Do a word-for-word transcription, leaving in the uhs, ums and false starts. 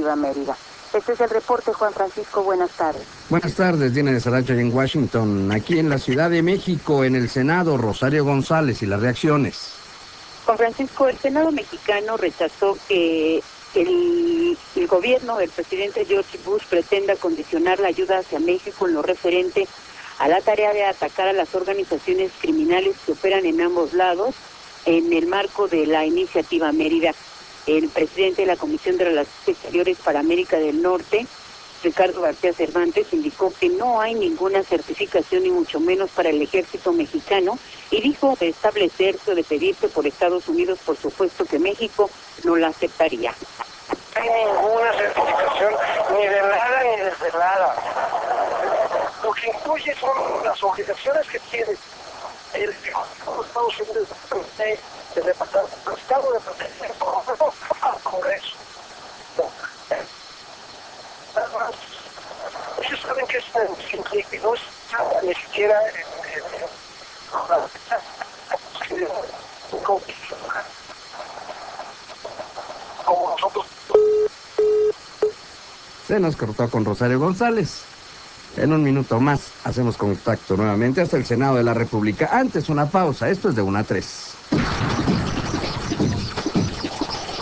Iniciativa Mérida. Este es el reporte, Juan Francisco, buenas tardes. Buenas tardes, Diana de Saracho en Washington. Aquí en la Ciudad de México, en el Senado, Rosario González y las reacciones. Juan Francisco, el Senado mexicano rechazó que el, el gobierno del presidente George Bush pretenda condicionar la ayuda hacia México en lo referente a la tarea de atacar a las organizaciones criminales que operan en ambos lados en el marco de la Iniciativa Mérida. El presidente de la Comisión de Relaciones Exteriores para América del Norte, Ricardo García Cervantes, indicó que no hay ninguna certificación ni mucho menos para el ejército mexicano y dijo de establecerse o de pedirse por Estados Unidos, por supuesto que México no la aceptaría. No hay ninguna certificación ni de nada ni desde nada. Lo que incluye son las obligaciones que tiene el Estados Unidos de repartir el Estado de protección al Congreso. Ellos saben que es simple y no está ni siquiera en, en, en, como nosotros. Se nos cortó con Rosario González. En un minuto más hacemos contacto nuevamente hasta el Senado de la República. Antes una pausa, esto es de una a tres.